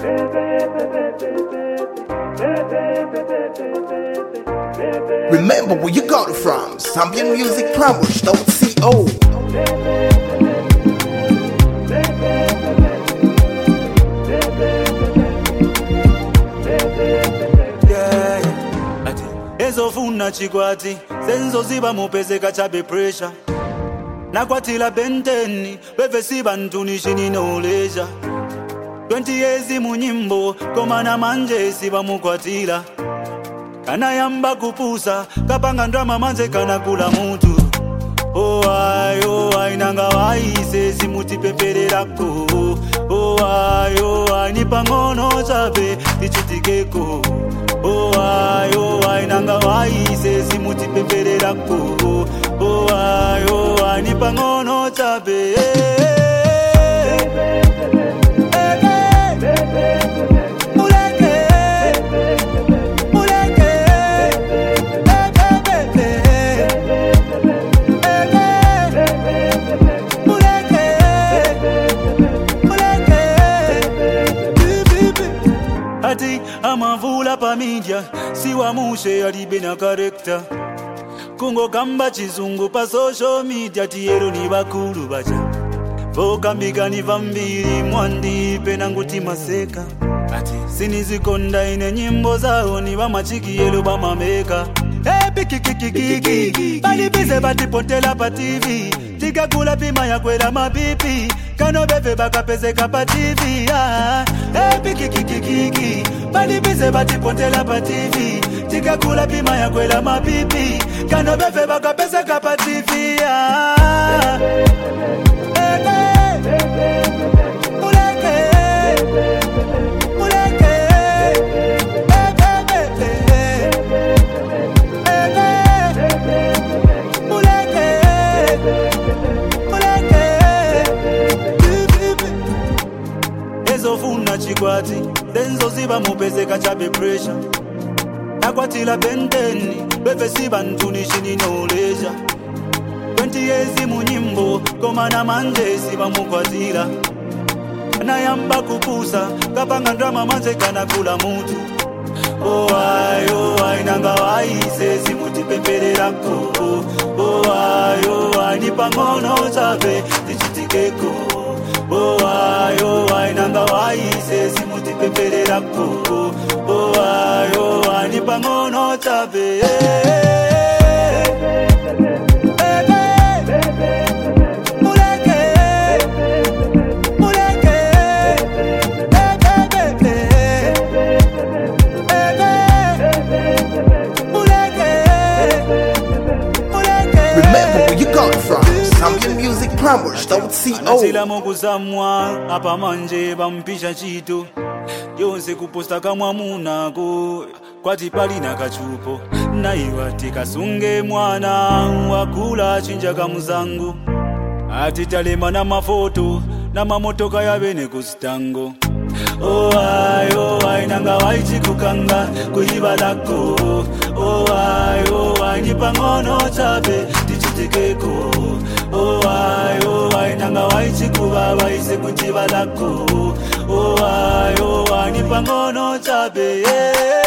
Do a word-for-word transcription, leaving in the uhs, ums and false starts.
Remember where you got it from. Zambian Music Promos dot co. Ezofuna chikwati senzo ziba mupezeka chabe pressure nakwatila benteni beve siba ntunishini no leisure twenty years munyimbo koma na manje siba mukwatila kana yamba kupusa kapanga ndrama manje kana kula mutu oh ay oh ay nanga waise simuti pepererako oh ay oh ay nipangono chabe tichitikeko oh ay oh ay nanga waise simuti pepererako oh ay oh ay nipangono chabe amavula pa media siwa mushe alibe na character kungo kamba chizungu pa social media tiero ni bakulu bacha voka mbigani vambiri mwandi pena nguti maseka ati sinizikonda ine nyimbo zao ni bamachiki yelo bamameka hey pikikikikiki bali bize batipotela pa T V tikakula pima ya kwela mapipi kano beve bakapezeka pa T V ah hey pikikikikiki bali bize batipotela pa T V tikakula pima ya kwela mapipi kano beve bakapezeka pa T V ah ezofuna chikwati senzo ziba mupezeka chabe pressure nakwatila benteni beve siba ntunishini no leisure twenty years munyimbo koma na manje siba mukwatila na yamba kupusa kapanga ndrama manje kana kula mutu oh ay oh ay nanga waise simuti pepererako oh ay oh ay nipangono chabe tichitikeko oh ay oh ay nanga waise simuti pepererako oh ay oh ay nipangono chabe Zambian Music Promos dot co. Anatila mungu zamwa apa manje bampisha chito yonse kuposta kamwa munako kwati pali na kachupo na iwati kasunge mwana wakula chinja kamuzangu ati talema na mafoto na mamotoka ya bene kustango oh ay oh ay nanga waichi kukanga kuiba lako oh ay oh ay nipangono chabe tichitikeko oh ay oh ay nanga waichi kubaba ise kujiba lako oh ay oh ay nipangono chabe yeah.